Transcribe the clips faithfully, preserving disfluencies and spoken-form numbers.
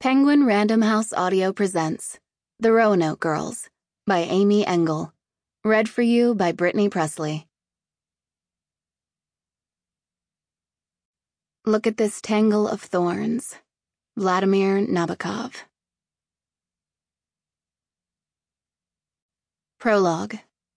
Penguin Random House Audio presents The Roanoke Girls by Amy Engel. Read for you by Brittany Presley. Look at this tangle of thorns. Vladimir Nabokov. Prologue.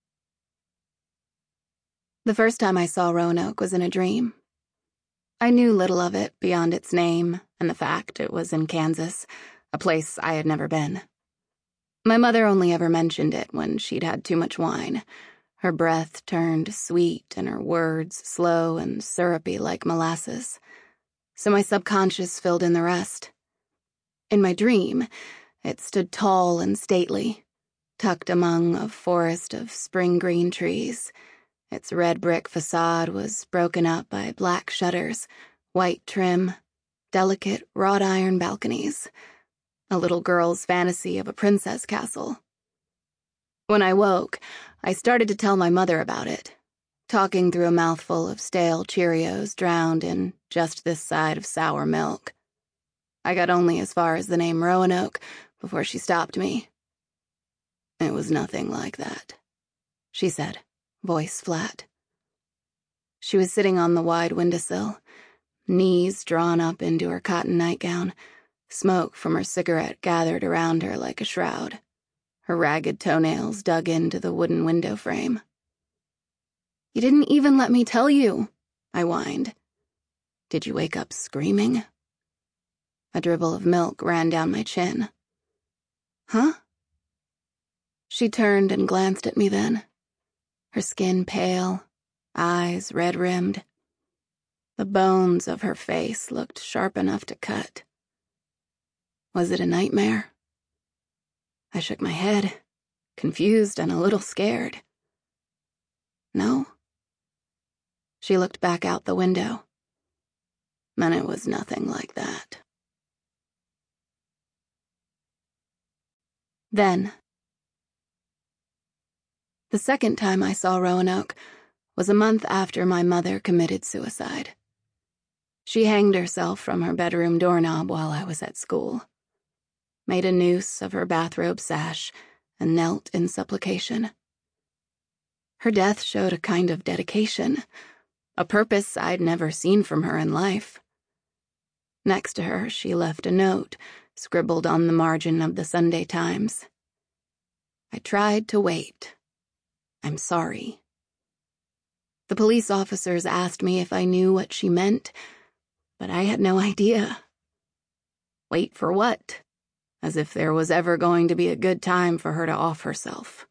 The first time I saw Roanoke was in a dream. I knew little of it beyond its name and the fact it was in Kansas, a place I had never been. My mother only ever mentioned it when she'd had too much wine. Her breath turned sweet and her words slow and syrupy like molasses. So my subconscious filled in the rest. In my dream, it stood tall and stately, tucked among a forest of spring green trees. Its red brick facade was broken up by black shutters, white trim, delicate wrought iron balconies. A little girl's fantasy of a princess castle. When I woke, I started to tell my mother about it, talking through a mouthful of stale Cheerios drowned in just this side of sour milk. I got only as far as the name Roanoke before she stopped me. It was nothing like that, she said, voice flat. She was sitting on the wide windowsill, knees drawn up into her cotton nightgown, smoke from her cigarette gathered around her like a shroud, her ragged toenails dug into the wooden window frame. "You didn't even let me tell you," I whined. "Did you wake up screaming?" A dribble of milk ran down my chin. "Huh?" She turned and glanced at me then, her skin pale, eyes red-rimmed. The bones of her face looked sharp enough to cut. Was it a nightmare? I shook my head, confused and a little scared. No? She looked back out the window. And it was nothing like that. Then, the second time I saw Roanoke was a month after my mother committed suicide. She hanged herself from her bedroom doorknob while I was at school, made a noose of her bathrobe sash, and knelt in supplication. Her death showed a kind of dedication, a purpose I'd never seen from her in life. Next to her, she left a note scribbled on the margin of the Sunday Times. I tried to wait. I'm sorry. The police officers asked me if I knew what she meant, but I had no idea. Wait for what? As if there was ever going to be a good time for her to off herself.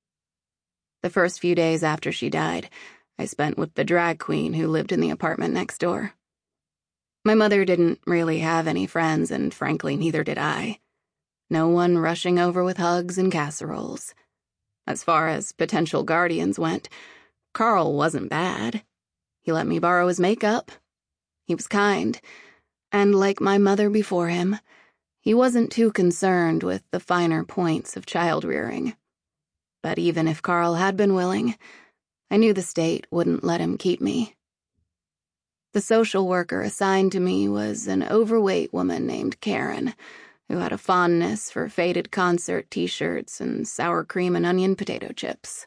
The first few days after she died, I spent with the drag queen who lived in the apartment next door. My mother didn't really have any friends, and frankly, neither did I. No one rushing over with hugs and casseroles. As far as potential guardians went, Carl wasn't bad. He let me borrow his makeup. He was kind, and like my mother before him, he wasn't too concerned with the finer points of child-rearing. But even if Carl had been willing, I knew the state wouldn't let him keep me. The social worker assigned to me was an overweight woman named Karen, who had a fondness for faded concert t-shirts and sour cream and onion potato chips.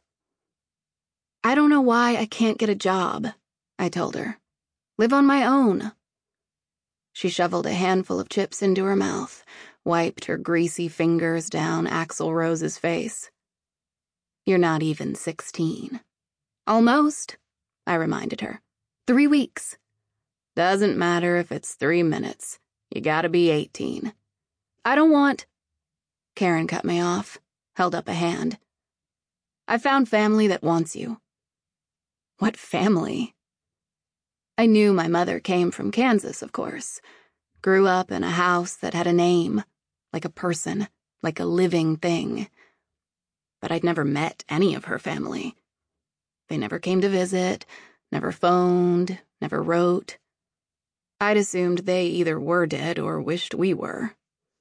"I don't know why I can't get a job," I told her. "Live on my own." She shoveled a handful of chips into her mouth, wiped her greasy fingers down Axl Rose's face. "You're not even sixteen. "Almost," I reminded her. "Three weeks." "Doesn't matter if it's three minutes. You gotta be eighteen. "I don't want—" Karen cut me off, held up a hand. "I found family that wants you." "What family?" I knew my mother came from Kansas, of course. Grew up in a house that had a name, like a person, like a living thing. But I'd never met any of her family. They never came to visit, never phoned, never wrote. I'd assumed they either were dead or wished we were.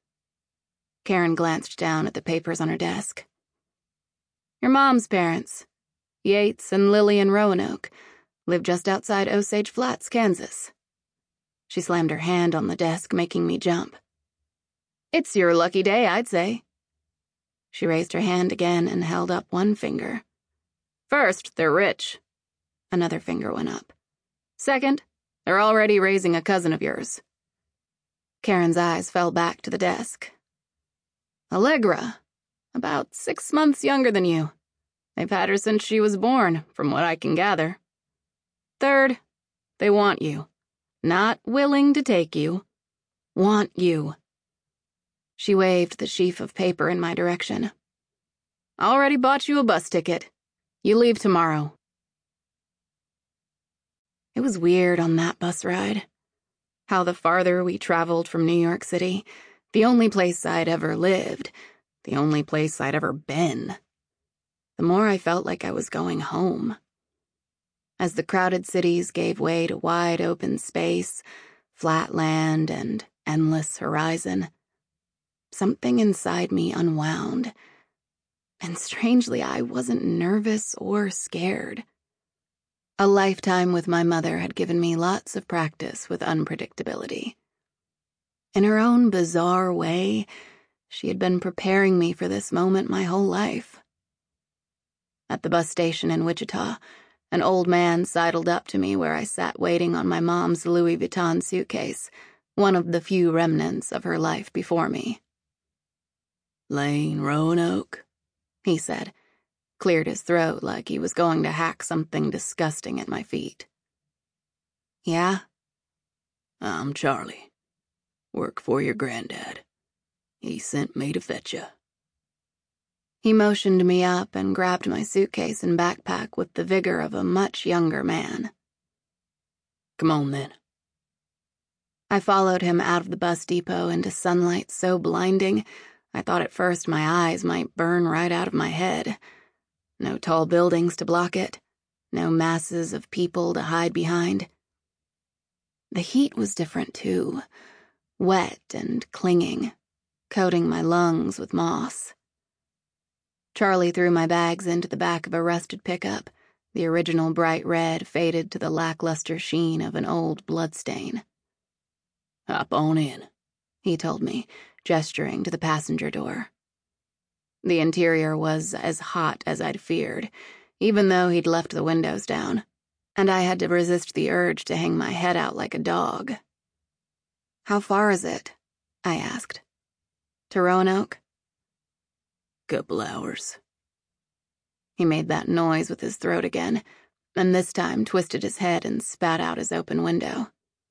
Karen glanced down at the papers on her desk. "Your mom's parents, Yates and Lillian Roanoke, live just outside Osage Flats, Kansas." She slammed her hand on the desk, making me jump. It's your lucky day, I'd say. She raised her hand again and held up one finger. First, they're rich. Another finger went up. Second, they're already raising a cousin of yours. Karen's eyes fell back to the desk. Allegra, about six months younger than you. They've had her since she was born, from what I can gather. Third, they want you. Not willing to take you. Want you. She waved the sheaf of paper in my direction. Already bought you a bus ticket. You leave tomorrow. It was weird on that bus ride. How the farther we traveled from New York City, the only place I'd ever lived, the only place I'd ever been, the more I felt like I was going home. As the crowded cities gave way to wide open space, flat land, and endless horizon, something inside me unwound. And strangely, I wasn't nervous or scared. A lifetime with my mother had given me lots of practice with unpredictability. In her own bizarre way, she had been preparing me for this moment my whole life. At the bus station in Wichita, an old man sidled up to me where I sat waiting on my mom's Louis Vuitton suitcase, one of the few remnants of her life before me. Lane Roanoke, he said, cleared his throat like he was going to hack something disgusting at my feet. Yeah? I'm Charlie. Work for your granddad. He sent me to fetch you. He motioned me up and grabbed my suitcase and backpack with the vigor of a much younger man. Come on, then. I followed him out of the bus depot into sunlight so blinding, I thought at first my eyes might burn right out of my head. No tall buildings to block it, no masses of people to hide behind. The heat was different, too, wet and clinging, coating my lungs with moss. Charlie threw my bags into the back of a rusted pickup, the original bright red faded to the lackluster sheen of an old bloodstain. Hop on in, he told me, gesturing to the passenger door. The interior was as hot as I'd feared, even though he'd left the windows down, and I had to resist the urge to hang my head out like a dog. How far is it? I asked. To Roanoke? Couple hours. He made that noise with his throat again, and this time twisted his head and spat out his open window.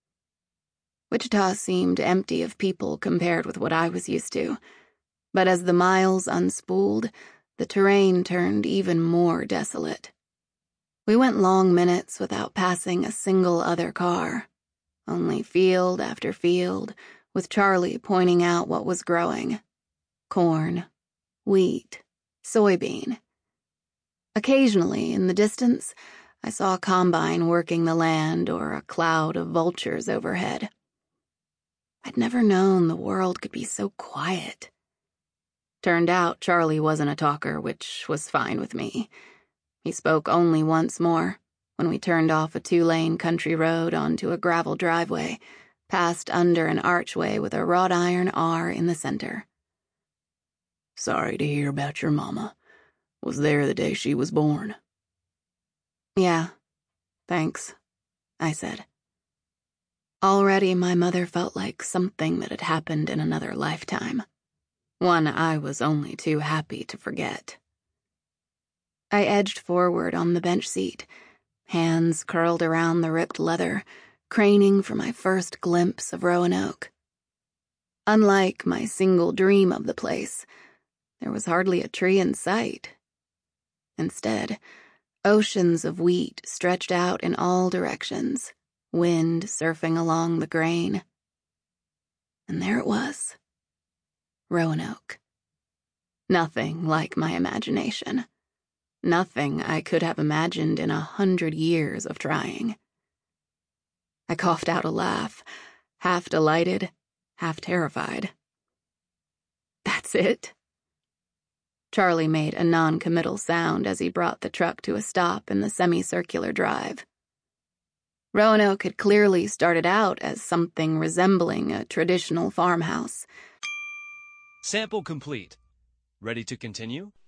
Wichita seemed empty of people compared with what I was used to, but as the miles unspooled, the terrain turned even more desolate. We went long minutes without passing a single other car, only field after field, with Charlie pointing out what was growing. Corn, wheat, soybean. Occasionally, in the distance, I saw a combine working the land or a cloud of vultures overhead. I'd never known the world could be so quiet. Turned out Charlie wasn't a talker, which was fine with me. He spoke only once more, when we turned off a two-lane country road onto a gravel driveway, passed under an archway with a wrought iron R in the center. Sorry to hear about your mama. Was there the day she was born. Yeah, thanks, I said. Already my mother felt like something that had happened in another lifetime, one I was only too happy to forget. I edged forward on the bench seat, hands curled around the ripped leather, craning for my first glimpse of Roanoke. Unlike my single dream of the place, there was hardly a tree in sight. Instead, oceans of wheat stretched out in all directions, wind surfing along the grain. And there it was. Roanoke. Nothing like my imagination. Nothing I could have imagined in a hundred years of trying. I coughed out a laugh, half delighted, half terrified. That's it? Charlie made a non-committal sound as he brought the truck to a stop in the semicircular drive. Roanoke had clearly started out as something resembling a traditional farmhouse, Sample complete. Ready to continue?